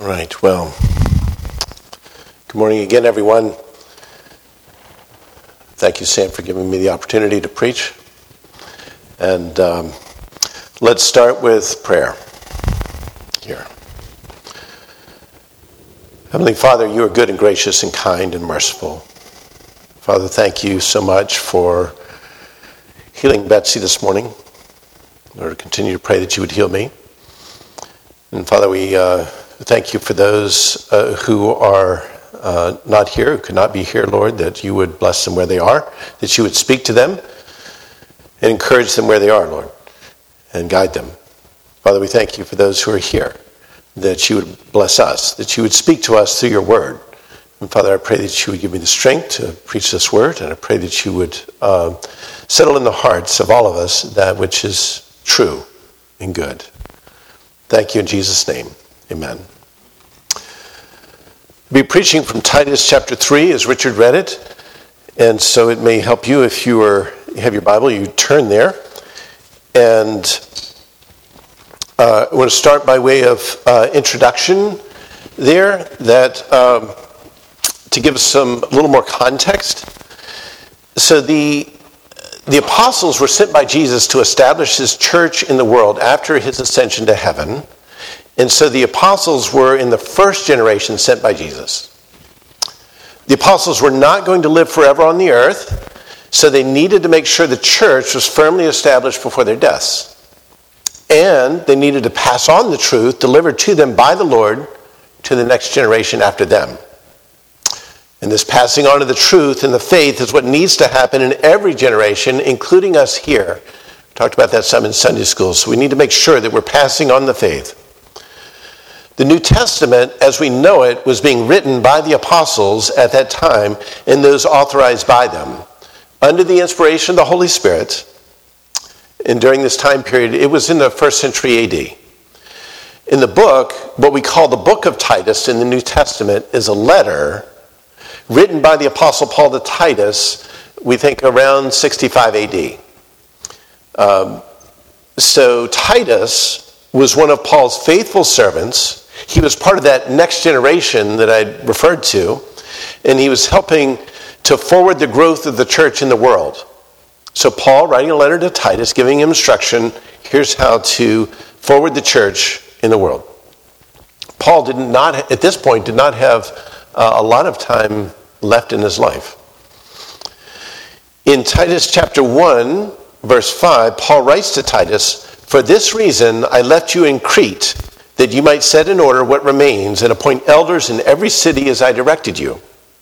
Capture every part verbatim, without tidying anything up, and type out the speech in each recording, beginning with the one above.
All right, well, good morning again, everyone. Thank you, Sam, for giving me the opportunity to preach. And um, let's start with prayer here. Heavenly Father, you are good and gracious and kind and merciful. Father, thank you so much for healing Betsy this morning. Lord, continue to pray that you would heal me. And Father, we uh, thank you for those uh, who are uh, not here, who could not be here, Lord, that you would bless them where they are, that you would speak to them and encourage them where they are, Lord, and guide them. Father, we thank you for those who are here, that you would bless us, that you would speak to us through your word. And Father, I pray that you would give me the strength to preach this word, and I pray that you would uh, settle in the hearts of all of us that which is true and good. Thank you in Jesus' name. Amen. I'll be preaching from Titus chapter three, as Richard read it, and so it may help you if you are you have your Bible, you turn there. And uh, I want to start by way of uh, introduction there, that um, to give us some a little more context. So the the apostles were sent by Jesus to establish his church in the world after his ascension to heaven. And so the apostles were in the first generation sent by Jesus. The apostles were not going to live forever on the earth, so they needed to make sure the church was firmly established before their deaths. And they needed to pass on the truth delivered to them by the Lord to the next generation after them. And this passing on of the truth and the faith is what needs to happen in every generation, including us here. We talked about that some in Sunday school, so we need to make sure that we're passing on the faith. The New Testament, as we know it, was being written by the apostles at that time and those authorized by them, under the inspiration of the Holy Spirit. And during this time period, it was in the first century A D. In the book, what we call the book of Titus in the New Testament is a letter written by the Apostle Paul to Titus, we think around sixty-five A D. Um, so Titus was one of Paul's faithful servants. He was part of that next generation that I referred to, and he was helping to forward the growth of the church in the world. So Paul, writing a letter to Titus, giving him instruction, here's how to forward the church in the world. Paul did not, at this point, did not have uh, a lot of time left in his life. In Titus chapter one, verse five, Paul writes to Titus, "For this reason I left you in Crete, that you might set in order what remains and appoint elders in every city as I directed you."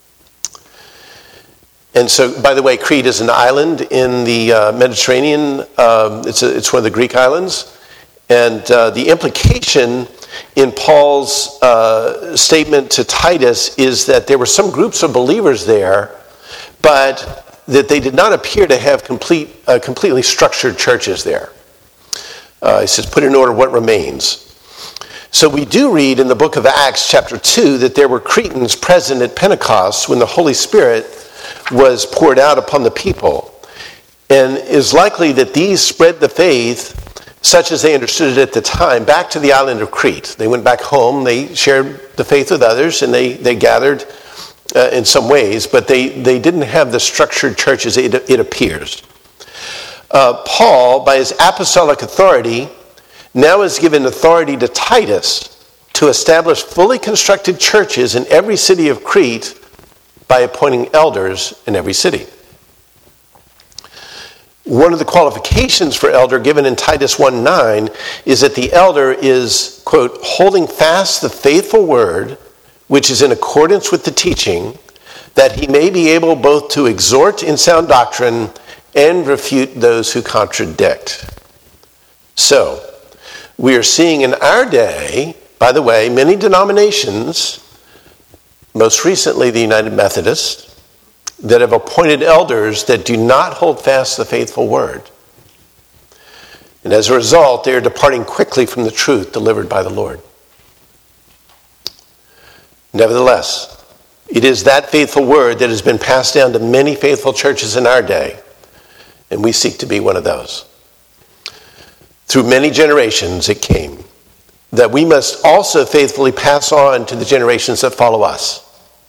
And so, by the way, Crete is an island in the uh, Mediterranean. Um, it's, a, it's one of the Greek islands. And uh, the implication in Paul's uh, statement to Titus is that there were some groups of believers there, but that they did not appear to have complete, uh, completely structured churches there. Uh, he says, put in order what remains. So we do read in the book of Acts chapter two that there were Cretans present at Pentecost when the Holy Spirit was poured out upon the people. And it is likely that these spread the faith, such as they understood it at the time, back to the island of Crete. They went back home, they shared the faith with others, and they, they gathered uh, in some ways, but they, they didn't have the structured churches, it, it appears. Uh, Paul, by his apostolic authority, now is given authority to Titus to establish fully constructed churches in every city of Crete by appointing elders in every city. One of the qualifications for elder given in Titus one nine is that the elder is, quote, holding fast the faithful word, which is in accordance with the teaching, that he may be able both to exhort in sound doctrine and refute those who contradict. So, we are seeing in our day, by the way, many denominations, most recently the United Methodists, that have appointed elders that do not hold fast the faithful word. And as a result, they are departing quickly from the truth delivered by the Lord. Nevertheless, it is that faithful word that has been passed down to many faithful churches in our day, and we seek to be one of those. Through many generations it came, that we must also faithfully pass on to the generations that follow us.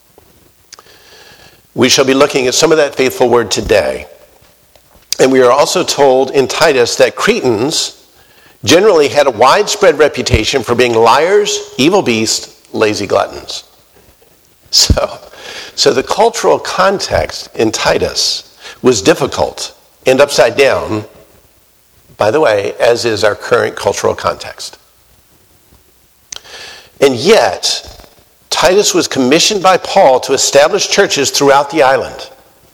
We shall be looking at some of that faithful word today. And we are also told in Titus that Cretans generally had a widespread reputation for being liars, evil beasts, lazy gluttons. So, so the cultural context in Titus was difficult and upside down, by the way, as is our current cultural context. And yet, Titus was commissioned by Paul to establish churches throughout the island.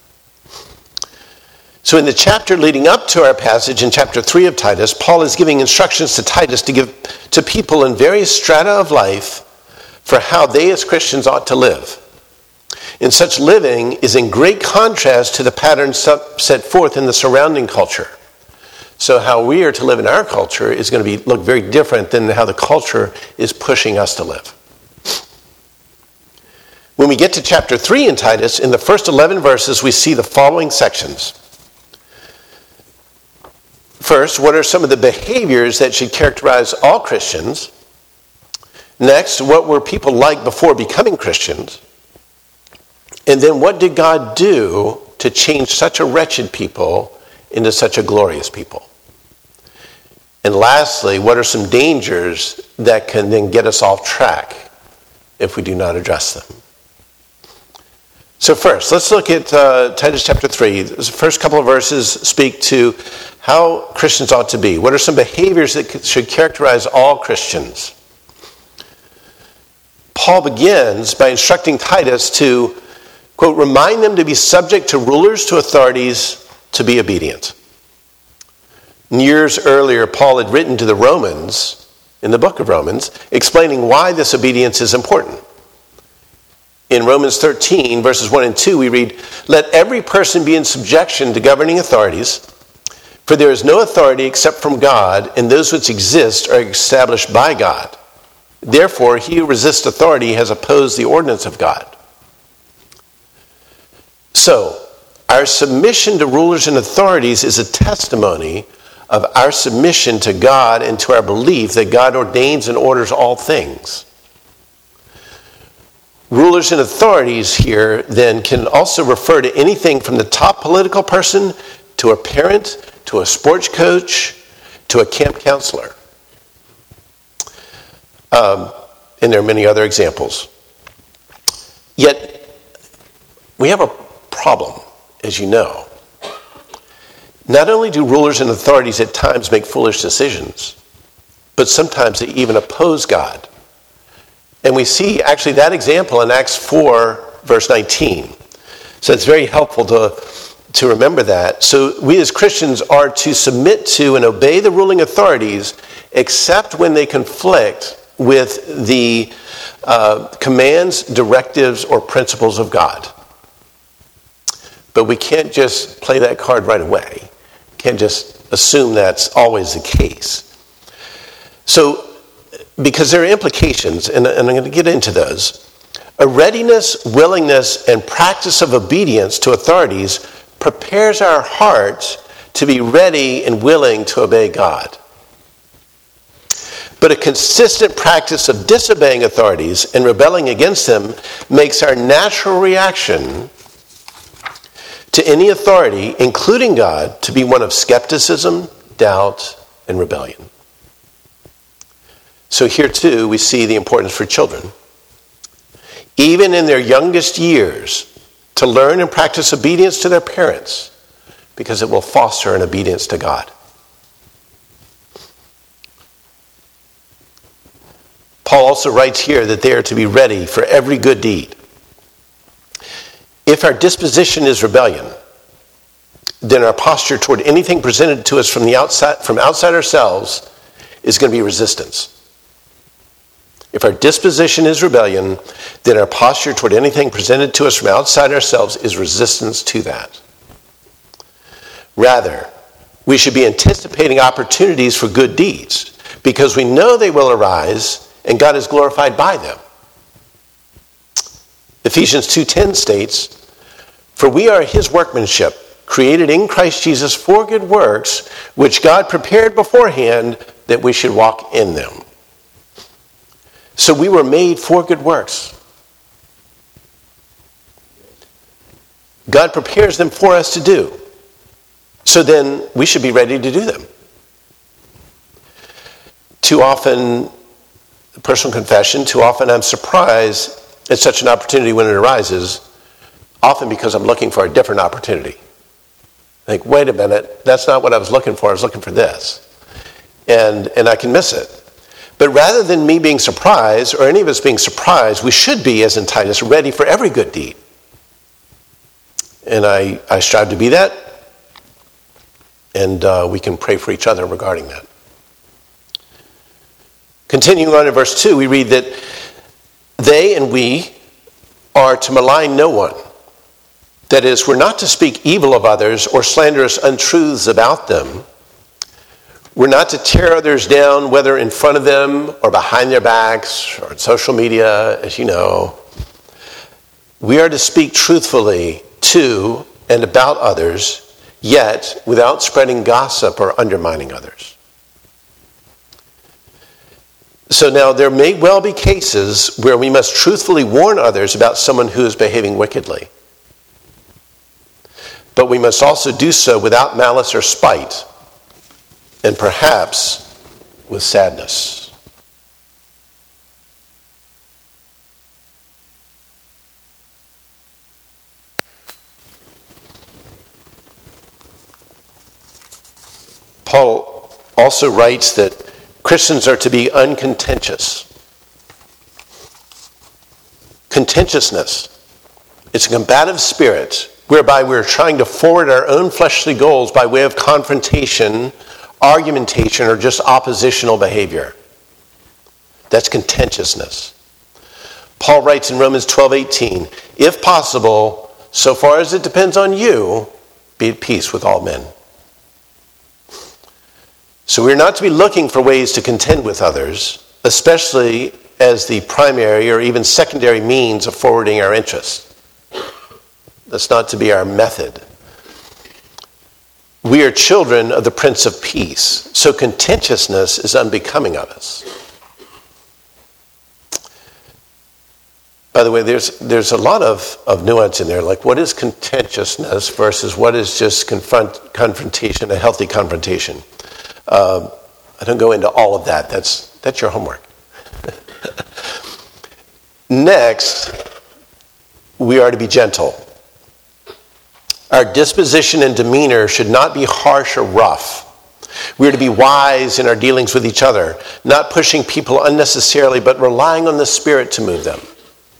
So in the chapter leading up to our passage in chapter three of Titus, Paul is giving instructions to Titus to give to people in various strata of life for how they as Christians ought to live. And such living is in great contrast to the patterns set forth in the surrounding culture. So how we are to live in our culture is going to be look very different than how the culture is pushing us to live. When we get to chapter three in Titus, in the first eleven verses, we see the following sections. First, what are some of the behaviors that should characterize all Christians? Next, what were people like before becoming Christians? And then what did God do to change such a wretched people into such a glorious people? And lastly, what are some dangers that can then get us off track if we do not address them? So first, let's look at uh, Titus chapter three. The first couple of verses speak to how Christians ought to be. What are some behaviors that should characterize all Christians? Paul begins by instructing Titus to, quote, remind them to be subject to rulers, to authorities, to be obedient. Years earlier, Paul had written to the Romans, in the book of Romans, explaining why this obedience is important. In Romans thirteen, verses one and two, we read, let every person be in subjection to governing authorities, for there is no authority except from God, and those which exist are established by God. Therefore, he who resists authority has opposed the ordinance of God. So, our submission to rulers and authorities is a testimony of our submission to God and to our belief that God ordains and orders all things. Rulers and authorities here then can also refer to anything from the top political person to a parent, to a sports coach, to a camp counselor. Um, and there are many other examples. Yet, we have a problem, as you know. Not only do rulers and authorities at times make foolish decisions, but sometimes they even oppose God. And we see actually that example in Acts four, verse nineteen. So it's very helpful to, to remember that. So we as Christians are to submit to and obey the ruling authorities except when they conflict with the uh, commands, directives, or principles of God. But we can't just play that card right away. Can't just assume that's always the case. So, because there are implications, and, and I'm going to get into those. A readiness, willingness, and practice of obedience to authorities prepares our hearts to be ready and willing to obey God. But a consistent practice of disobeying authorities and rebelling against them makes our natural reaction to any authority, including God, to be one of skepticism, doubt, and rebellion. So here too, we see the importance for children, even in their youngest years, to learn and practice obedience to their parents, because it will foster an obedience to God. Paul also writes here that they are to be ready for every good deed. If our disposition is rebellion, then our posture toward anything presented to us from the outside, from outside ourselves, is going to be resistance. If our disposition is rebellion, then our posture toward anything presented to us from outside ourselves is resistance to that. Rather, we should be anticipating opportunities for good deeds because we know they will arise and God is glorified by them. Ephesians two ten states, "For we are his workmanship, created in Christ Jesus for good works, which God prepared beforehand that we should walk in them." So we were made for good works. God prepares them for us to do. So then we should be ready to do them. Too often, personal confession, too often I'm surprised at such an opportunity when it arises, often because I'm looking for a different opportunity. I think, wait a minute, that's not what I was looking for. I was looking for this. And, and I can miss it. But rather than me being surprised, or any of us being surprised, we should be, as in Titus, ready for every good deed. And I, I strive to be that. And uh, we can pray for each other regarding that. Continuing on in verse two, we read that they and we are to malign no one. That is, we're not to speak evil of others or slanderous untruths about them. We're not to tear others down, whether in front of them or behind their backs or on social media, as you know. We are to speak truthfully to and about others, yet without spreading gossip or undermining others. So now there may well be cases where we must truthfully warn others about someone who is behaving wickedly. But we must also do so without malice or spite, and perhaps with sadness. Paul also writes that Christians are to be uncontentious. Contentiousness. It's a combative spirit whereby we're trying to forward our own fleshly goals by way of confrontation, argumentation, or just oppositional behavior. That's contentiousness. Paul writes in Romans twelve eighteen, if possible, so far as it depends on you, be at peace with all men. So we're not to be looking for ways to contend with others, especially as the primary or even secondary means of forwarding our interests. That's not to be our method. We are children of the Prince of Peace, so contentiousness is unbecoming of us. By the way, there's there's a lot of, of nuance in there, like what is contentiousness versus what is just confront, confrontation, a healthy confrontation. Um, I don't go into all of that. That's that's your homework. Next, we are to be gentle. Our disposition and demeanor should not be harsh or rough. We are to be wise in our dealings with each other, not pushing people unnecessarily, but relying on the Spirit to move them.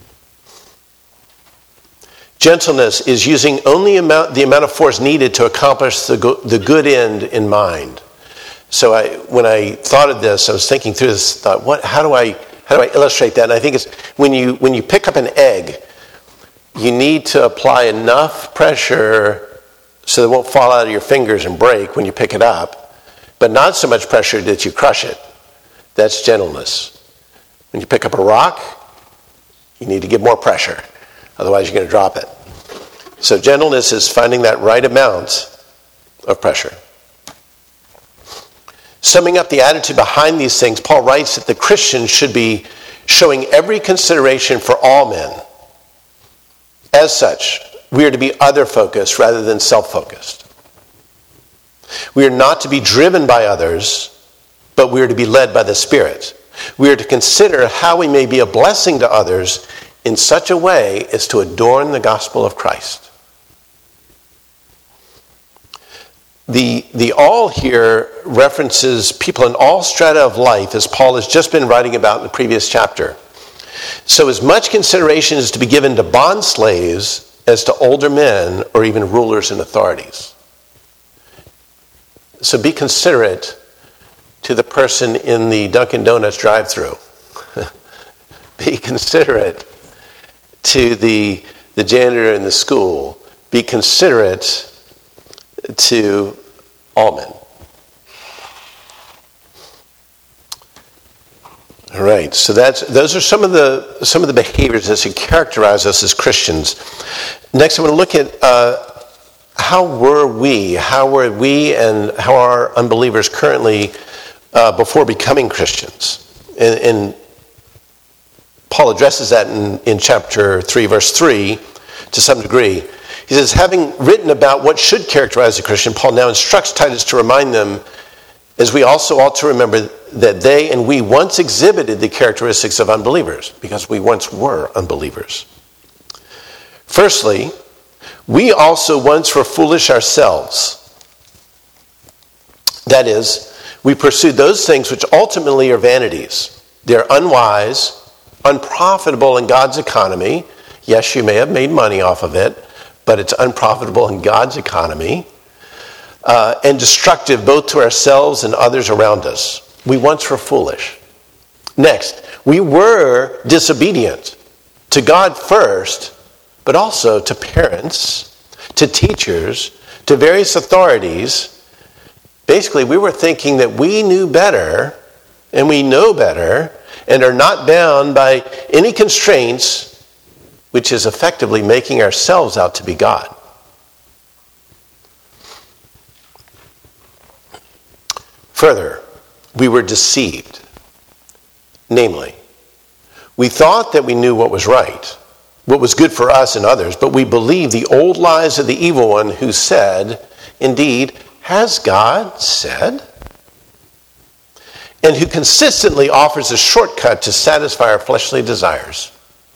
Gentleness is using only amount, the amount of force needed to accomplish the, go, the good end in mind. So I, when I thought of this, I was thinking through this, thought, what, how do I, how do I illustrate that? And I think it's when you, when you pick up an egg, you need to apply enough pressure so it won't fall out of your fingers and break when you pick it up, but not so much pressure that you crush it. That's gentleness. When you pick up a rock, you need to give more pressure. Otherwise, you're going to drop it. So gentleness is finding that right amount of pressure. Summing up the attitude behind these things, Paul writes that the Christian should be showing every consideration for all men. As such, we are to be other-focused rather than self-focused. We are not to be driven by others, but we are to be led by the Spirit. We are to consider how we may be a blessing to others in such a way as to adorn the gospel of Christ. The, the all here references people in all strata of life, as Paul has just been writing about in the previous chapter. So as much consideration is to be given to bond slaves as to older men or even rulers and authorities. So be considerate to the person in the Dunkin' Donuts drive-thru. Be considerate to the, the janitor in the school. Be considerate to all men. All right, so that's those are some of the some of the behaviors that should characterize us as Christians. Next, I'm going to look at uh, how were we, how were we, and how are unbelievers currently uh, before becoming Christians. And, and Paul addresses that in, in chapter three, verse three, to some degree. He says, having written about what should characterize a Christian, Paul now instructs Titus to remind them, as we also ought to remember that they and we once exhibited the characteristics of unbelievers, because we once were unbelievers. Firstly, we also once were foolish ourselves. That is, we pursued those things which ultimately are vanities. They're unwise, unprofitable in God's economy. Yes, you may have made money off of it, but it's unprofitable in God's economy, uh, and destructive both to ourselves and others around us. We once were foolish. Next, we were disobedient to God first, but also to parents, to teachers, to various authorities. Basically, we were thinking that we knew better, and we know better, and are not bound by any constraints, which is effectively making ourselves out to be God. Further, we were deceived. Namely, we thought that we knew what was right, what was good for us and others, but we believed the old lies of the evil one who said, indeed, has God said? And who consistently offers a shortcut to satisfy our fleshly desires.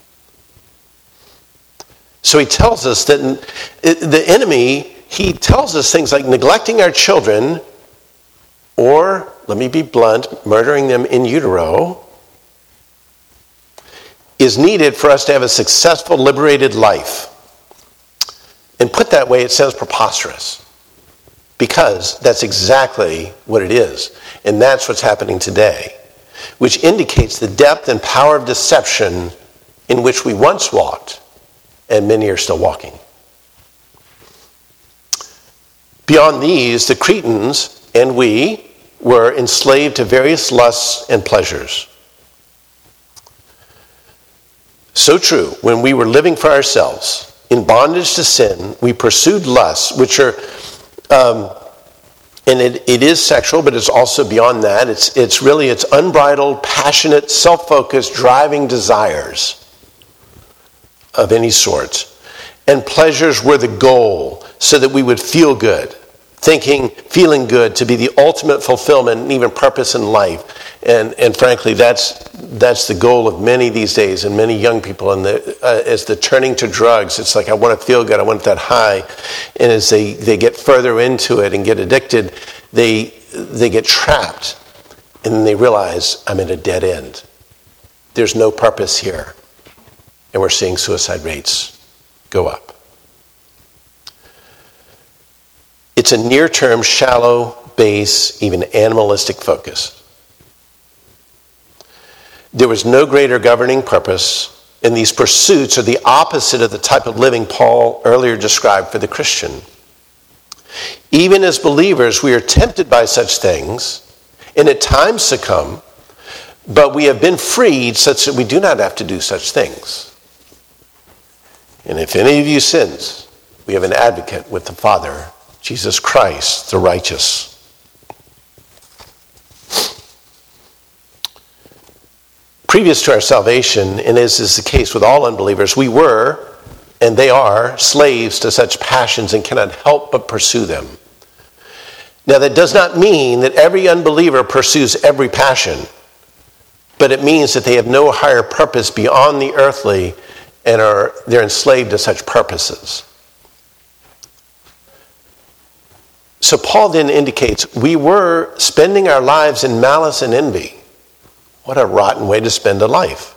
So he tells us that the enemy, he tells us things like neglecting our children, or, let me be blunt, murdering them in utero, is needed for us to have a successful, liberated life. And put that way, it sounds preposterous. Because that's exactly what it is. And that's what's happening today. Which indicates the depth and power of deception in which we once walked. And many are still walking. Beyond these, the Cretans and we were enslaved to various lusts and pleasures. So true, when we were living for ourselves, in bondage to sin, we pursued lusts, which are, um, and it, it is sexual, but it's also beyond that. It's, it's really, it's unbridled, passionate, self-focused, driving desires of any sort. And pleasures were the goal, so that we would feel good, thinking, feeling good to be the ultimate fulfillment and even purpose in life. And and frankly, that's that's the goal of many these days, and many young people. And the, uh, as the turning to drugs, it's like, I want to feel good, I want that high. And as they, they get further into it and get addicted, they they get trapped, and then they realize, I'm at a dead end. There's no purpose here. And we're seeing suicide rates go up. It's a near-term, shallow, base, even animalistic focus. There was no greater governing purpose, and these pursuits are the opposite of the type of living Paul earlier described for the Christian. Even as believers, we are tempted by such things, and at times succumb, but we have been freed such that we do not have to do such things. And if any of you sins, we have an advocate with the Father, Jesus Christ, the righteous. Previous to our salvation, and as is the case with all unbelievers, we were, and they are, slaves to such passions and cannot help but pursue them. Now, that does not mean that every unbeliever pursues every passion, but it means that they have no higher purpose beyond the earthly, and are they're enslaved to such purposes. So Paul then indicates we were spending our lives in malice and envy. What a rotten way to spend a life.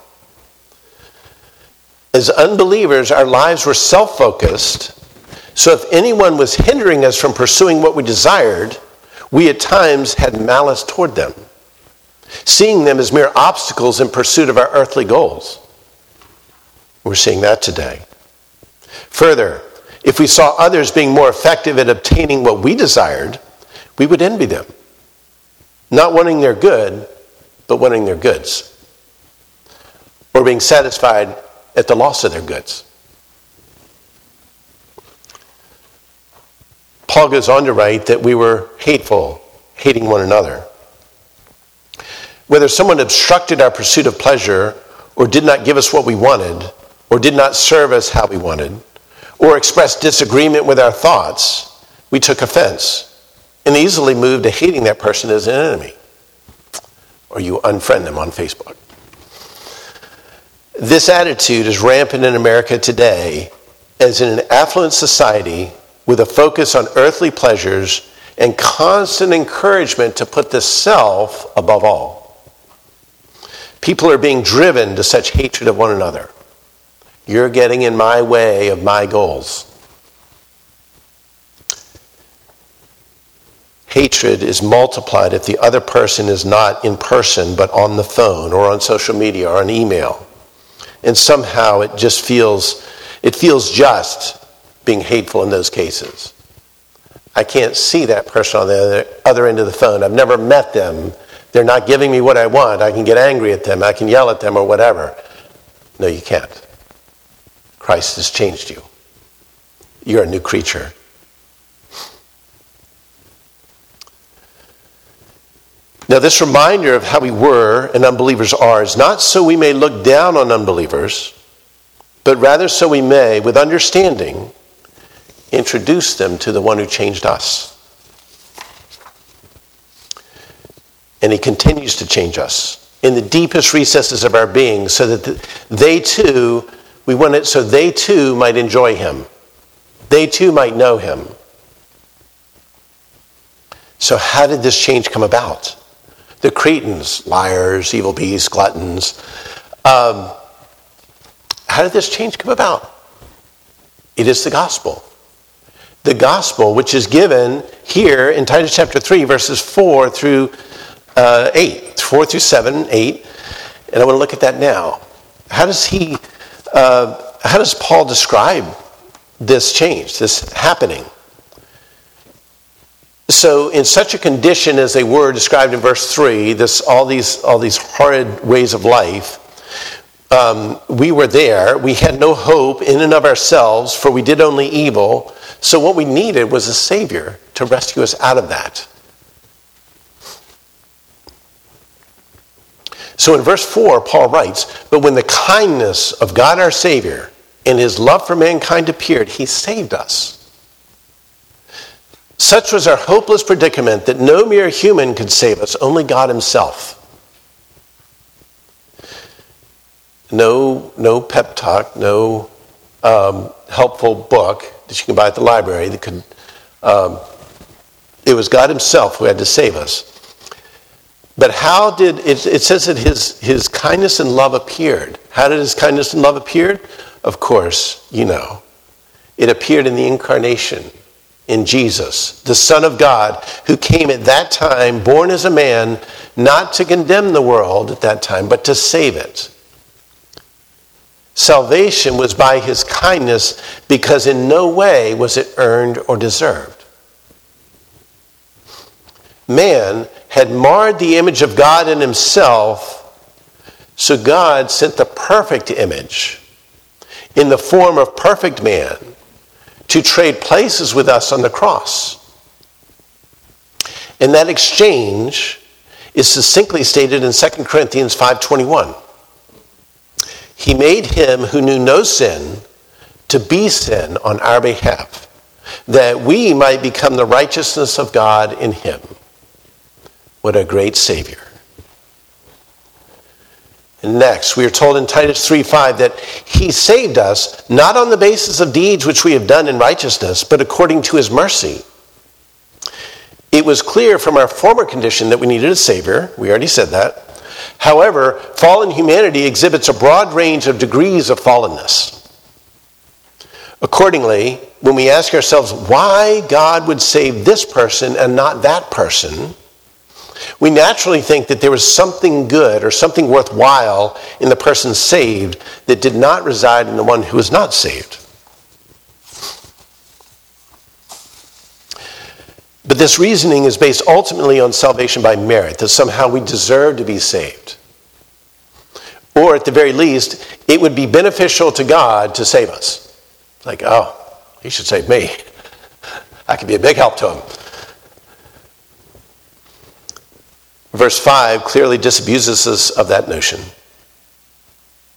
As unbelievers, our lives were self-focused, so if anyone was hindering us from pursuing what we desired, we at times had malice toward them, seeing them as mere obstacles in pursuit of our earthly goals. We're seeing that today. Further, if we saw others being more effective at obtaining what we desired, we would envy them. Not wanting their good, but wanting their goods. Or being satisfied at the loss of their goods. Paul goes on to write that we were hateful, hating one another. Whether someone obstructed our pursuit of pleasure or did not give us what we wanted, or did not serve us how we wanted, or expressed disagreement with our thoughts, we took offense and easily moved to hating that person as an enemy. Or you unfriend them on Facebook. This attitude is rampant in America today, as in an affluent society with a focus on earthly pleasures and constant encouragement to put the self above all. People are being driven to such hatred of one another. You're getting in my way of my goals. Hatred is multiplied if the other person is not in person but on the phone or on social media or on email. And somehow it just feels, it feels just being hateful in those cases. I can't see that person on the other, other end of the phone. I've never met them. They're not giving me what I want. I can get angry at them. I can yell at them or whatever. No, you can't. Christ has changed you. You're a new creature. Now, this reminder of how we were and unbelievers are is not so we may look down on unbelievers, but rather so we may, with understanding, introduce them to the one who changed us. And he continues to change us in the deepest recesses of our being, so that they too, we want it so they too might enjoy him. They too might know him. So how did this change come about? The Cretans, liars, evil beasts, gluttons. Um, how did this change come about? It is the gospel. The gospel, which is given here in Titus chapter three, verses four through uh, eight, four through seven, eight, and I want to look at that now. How does he? Uh, how does Paul describe this change, this happening? So, in such a condition as they were described in verse three, this all these all these horrid ways of life, um, we were there. We had no hope in and of ourselves, for we did only evil. So, what we needed was a Savior to rescue us out of that. So, in verse four, Paul writes, "But when the kindness of God our Savior and his love for mankind appeared, he saved us. Such was our hopeless predicament that no mere human could save us, only God himself." No, no pep talk, no um, helpful book that you can buy at the library that could. Um, it was God himself who had to save us. But how did it? It says that his his kindness and love appeared. How did his kindness and love appear? Of course, you know, it appeared in the incarnation. In Jesus, the Son of God, who came at that time, born as a man, not to condemn the world at that time, but to save it. Salvation was by his kindness, because in no way was it earned or deserved. Man had marred the image of God in himself, so God sent the perfect image in the form of perfect man to trade places with us on the cross. And that exchange is succinctly stated in Second Corinthians five twenty-one. He made him who knew no sin to be sin on our behalf, that we might become the righteousness of God in him. What a great Savior. And next, we are told in Titus three five that he saved us not on the basis of deeds which we have done in righteousness, but according to his mercy. It was clear from our former condition that we needed a Savior. We already said that. However, fallen humanity exhibits a broad range of degrees of fallenness. Accordingly, when we ask ourselves why God would save this person and not that person, we naturally think that there was something good or something worthwhile in the person saved that did not reside in the one who was not saved. But this reasoning is based ultimately on salvation by merit, that somehow we deserve to be saved. Or at the very least, it would be beneficial to God to save us. Like, oh, he should save me. I could be a big help to him. Verse five clearly disabuses us of that notion.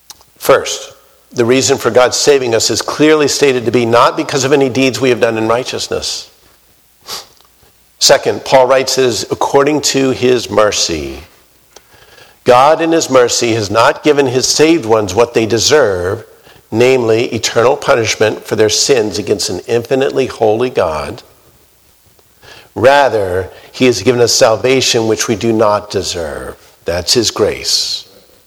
First, the reason for God saving us is clearly stated to be not because of any deeds we have done in righteousness. Second, Paul writes it is according to his mercy. God in his mercy has not given his saved ones what they deserve, namely eternal punishment for their sins against an infinitely holy God. Rather, he has given us salvation which we do not deserve. That's his grace.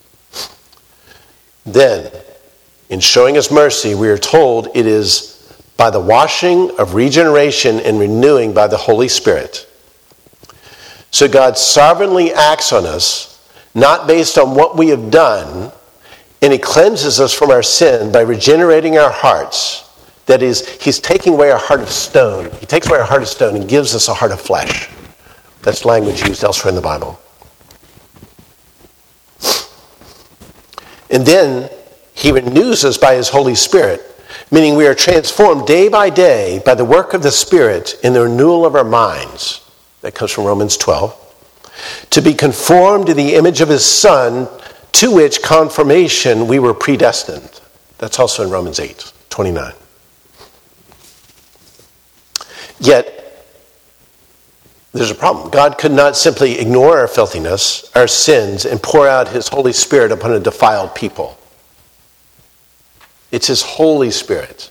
Then, in showing us mercy, we are told it is by the washing of regeneration and renewing by the Holy Spirit. So God sovereignly acts on us, not based on what we have done, and he cleanses us from our sin by regenerating our hearts. That is, he's taking away our heart of stone. He takes away our heart of stone and gives us a heart of flesh. That's language used elsewhere in the Bible. And then he renews us by his Holy Spirit, meaning we are transformed day by day by the work of the Spirit in the renewal of our minds. That comes from Romans twelve. To be conformed to the image of his Son, to which conformation we were predestined. That's also in Romans eight twenty-nine. Yet, there's a problem. God could not simply ignore our filthiness, our sins, and pour out his Holy Spirit upon a defiled people. It's his Holy Spirit.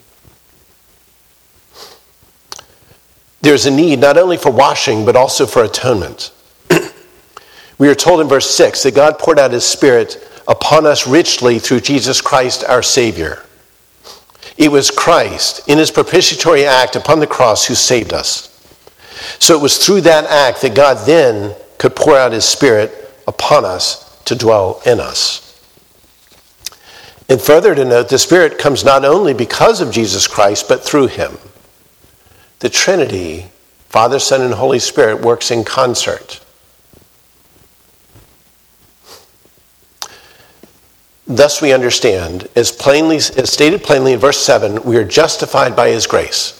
There's a need not only for washing, but also for atonement. We are told in verse six that God poured out his Spirit upon us richly through Jesus Christ our Savior. It was Christ, in his propitiatory act upon the cross, who saved us. So it was through that act that God then could pour out his Spirit upon us to dwell in us. And further to note, the Spirit comes not only because of Jesus Christ, but through him. The Trinity, Father, Son, and Holy Spirit, works in concert. Thus we understand, as plainly as stated plainly in verse seven, we are justified by his grace.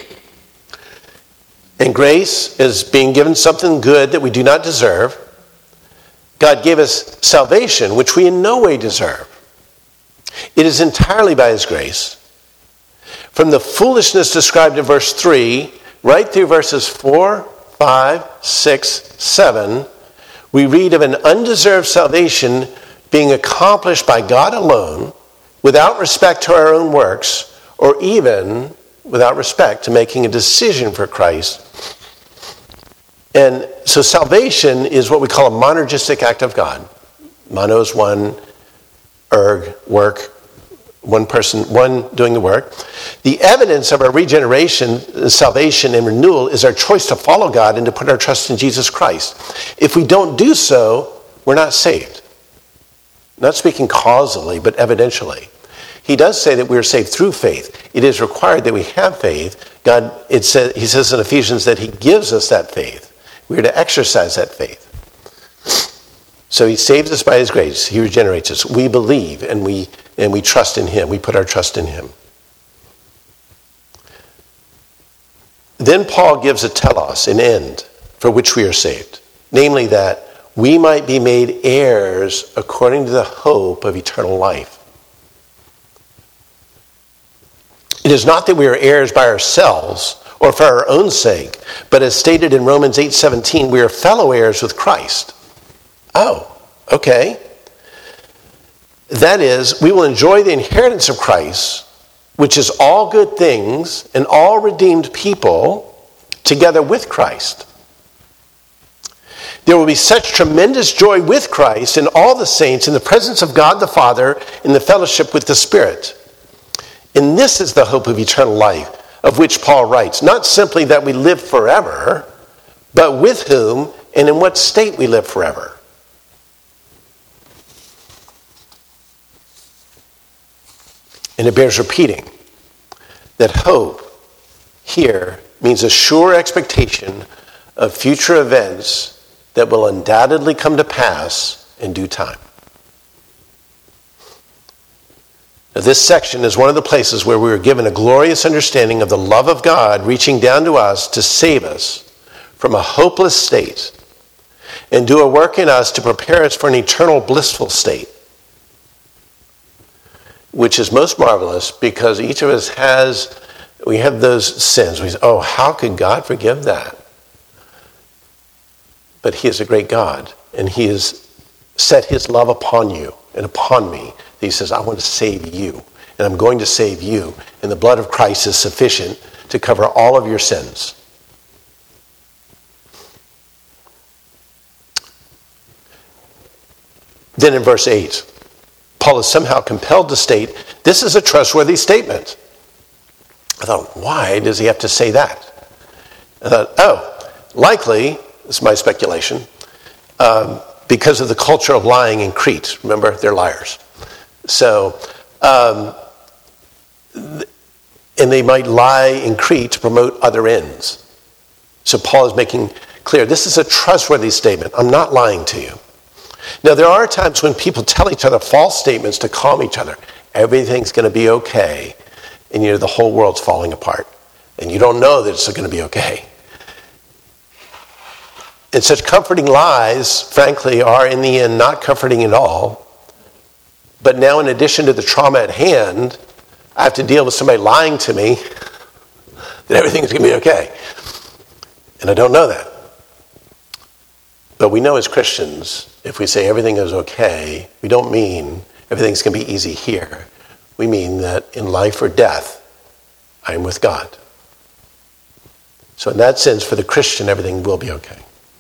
And grace is being given something good that we do not deserve. God gave us salvation, which we in no way deserve. It is entirely by his grace. From the foolishness described in verse three, right through verses four, five, six, seven, we read of an undeserved salvation being accomplished by God alone, without respect to our own works, or even without respect to making a decision for Christ. And so salvation is what we call a monergistic act of God. Mono is one, erg, work, one person, one doing the work. The evidence of our regeneration, salvation, and renewal is our choice to follow God and to put our trust in Jesus Christ. If we don't do so, we're not saved. Not speaking causally, but evidentially. He does say that we are saved through faith. It is required that we have faith. God, it says, he says in Ephesians that he gives us that faith. We are to exercise that faith. So he saves us by his grace. He regenerates us. We believe and we and we trust in him. We put our trust in him. Then Paul gives a telos, an end, for which we are saved. Namely that we might be made heirs according to the hope of eternal life. It is not that we are heirs by ourselves or for our own sake, but as stated in Romans eight seventeen, we are fellow heirs with Christ. Oh, okay. That is, we will enjoy the inheritance of Christ, which is all good things and all redeemed people together with Christ. There will be such tremendous joy with Christ and all the saints in the presence of God the Father in the fellowship with the Spirit. And this is the hope of eternal life, of which Paul writes, not simply that we live forever, but with whom and in what state we live forever. And it bears repeating that hope here means a sure expectation of future events that will undoubtedly come to pass in due time. Now, this section is one of the places where we are given a glorious understanding of the love of God reaching down to us to save us from a hopeless state and do a work in us to prepare us for an eternal blissful state. which is most marvelous because each of us has, we have those sins. We say, oh, how could God forgive that? But he is a great God, and he has set his love upon you and upon me. He says, I want to save you, and I'm going to save you. And the blood of Christ is sufficient to cover all of your sins. Then in verse eight, Paul is somehow compelled to state, this is a trustworthy statement. I thought, why does he have to say that? I thought, oh, likely, this is my speculation, um, because of the culture of lying in Crete. Remember, they're liars. So, um, and they might lie in Crete to promote other ends. So Paul is making clear, this is a trustworthy statement. I'm not lying to you. Now, there are times when people tell each other false statements to calm each other. Everything's going to be okay. And you know, the whole world's falling apart. And you don't know that it's going to be okay. And such comforting lies, frankly, are in the end not comforting at all. But now, in addition to the trauma at hand, I have to deal with somebody lying to me that everything's going to be okay. And I don't know that. But we know as Christians, if we say everything is okay, we don't mean everything's going to be easy here. We mean that in life or death, I am with God. So in that sense, for the Christian, everything will be okay.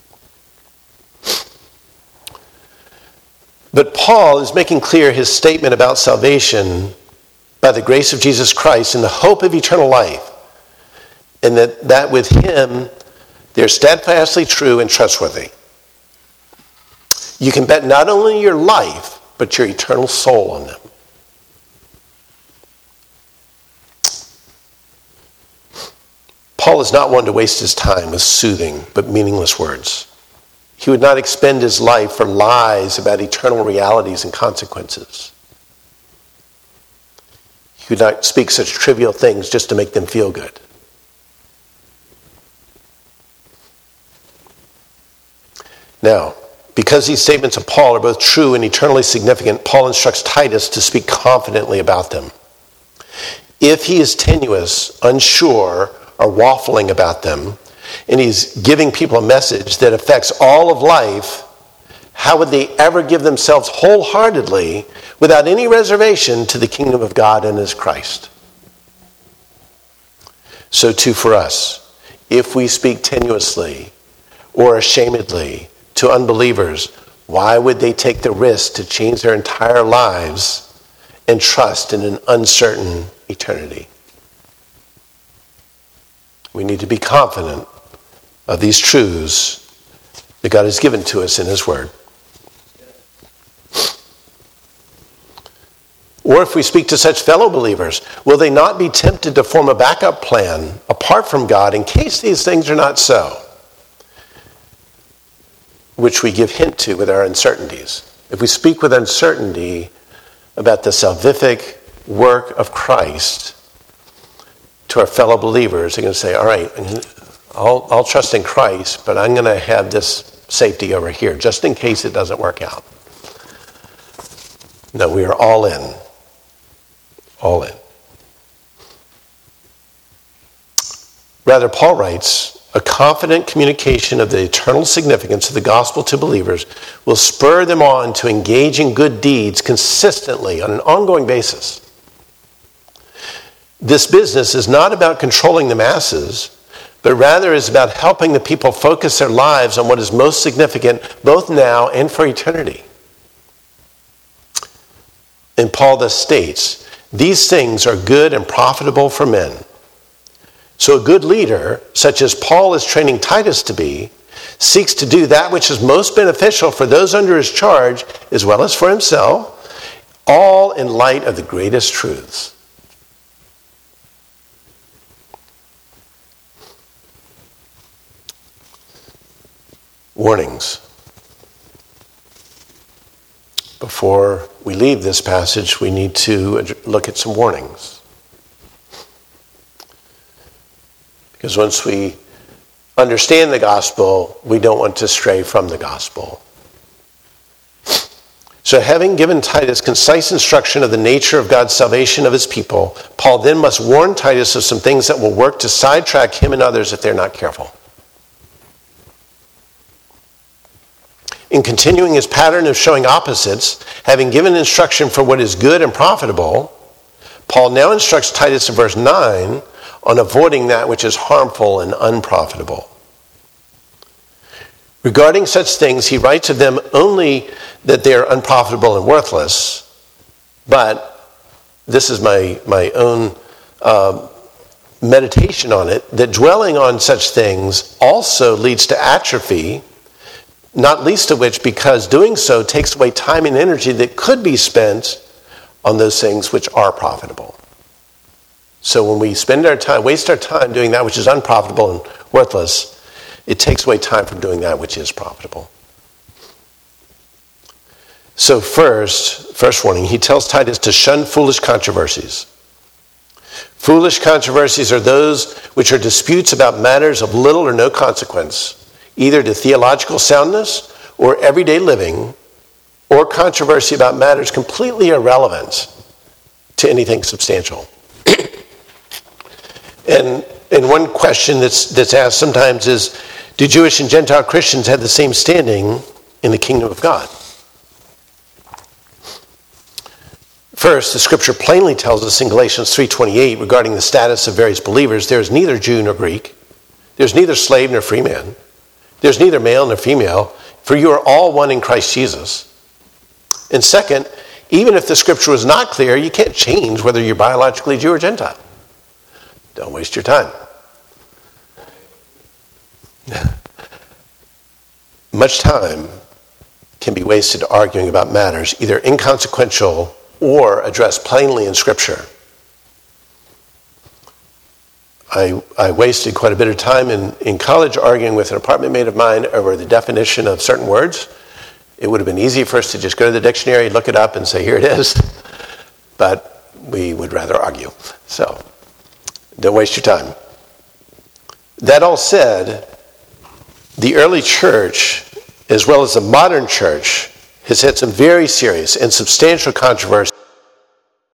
But Paul is making clear his statement about salvation by the grace of Jesus Christ and the hope of eternal life, and that, that with him, they're steadfastly true and trustworthy. You can bet not only your life, but your eternal soul on them. Paul is not one to waste his time with soothing but meaningless words. He would not expend his life for lies about eternal realities and consequences. He would not speak such trivial things just to make them feel good. Now, because these statements of Paul are both true and eternally significant, Paul instructs Titus to speak confidently about them. If he is tenuous, unsure, or waffling about them, and he's giving people a message that affects all of life, how would they ever give themselves wholeheartedly, without any reservation, to the kingdom of God and his Christ? So too for us, if we speak tenuously or ashamedly to unbelievers, why would they take the risk to change their entire lives and trust in an uncertain eternity? We need to be confident of these truths that God has given to us in his word. Or if we speak to such fellow believers, will they not be tempted to form a backup plan apart from God in case these things are not so? Which we give hint to with our uncertainties. If we speak with uncertainty about the salvific work of Christ to our fellow believers, they're going to say, all right, I'll, I'll trust in Christ, but I'm going to have this safety over here, just in case it doesn't work out. No, we are all in. All in. Rather, Paul writes, a confident communication of the eternal significance of the gospel to believers will spur them on to engage in good deeds consistently on an ongoing basis. This business is not about controlling the masses, but rather is about helping the people focus their lives on what is most significant both now and for eternity. And Paul thus states, these things are good and profitable for men. So a good leader, such as Paul is training Titus to be, seeks to do that which is most beneficial for those under his charge, as well as for himself, all in light of the greatest truths. Warnings. Before we leave this passage, we need to look at some warnings. Because once we understand the gospel, we don't want to stray from the gospel. So having given Titus concise instruction of the nature of God's salvation of his people, Paul then must warn Titus of some things that will work to sidetrack him and others if they're not careful. In continuing his pattern of showing opposites, having given instruction for what is good and profitable, Paul now instructs Titus in verse nine on avoiding that which is harmful and unprofitable. Regarding such things, he writes of them only that they are unprofitable and worthless, but this is my, my own uh, meditation on it, that dwelling on such things also leads to atrophy, not least of which because doing so takes away time and energy that could be spent on those things which are profitable. So when we spend our time, waste our time doing that which is unprofitable and worthless, it takes away time from doing that which is profitable. So first, first warning, he tells Titus to shun foolish controversies. Foolish controversies are those which are disputes about matters of little or no consequence, either to theological soundness or everyday living, or controversy about matters completely irrelevant to anything substantial. and and one question that's that's asked sometimes is, do Jewish and Gentile Christians have the same standing in the kingdom of God? First, the scripture plainly tells us in Galatians three twenty-eight regarding the status of various believers, there is neither Jew nor Greek, there's neither slave nor free man, there's neither male nor female, for you are all one in Christ Jesus. And second, even if the scripture was not clear, you can't change whether you're biologically Jew or Gentile. Don't waste your time. Much time can be wasted arguing about matters either inconsequential or addressed plainly in Scripture. I, I wasted quite a bit of time in, in college arguing with an apartment mate of mine over the definition of certain words. It would have been easy for us to just go to the dictionary, look it up, and say, here it is. But we would rather argue. So, don't waste your time. That all said, the early church, as well as the modern church, has had some very serious and substantial controversies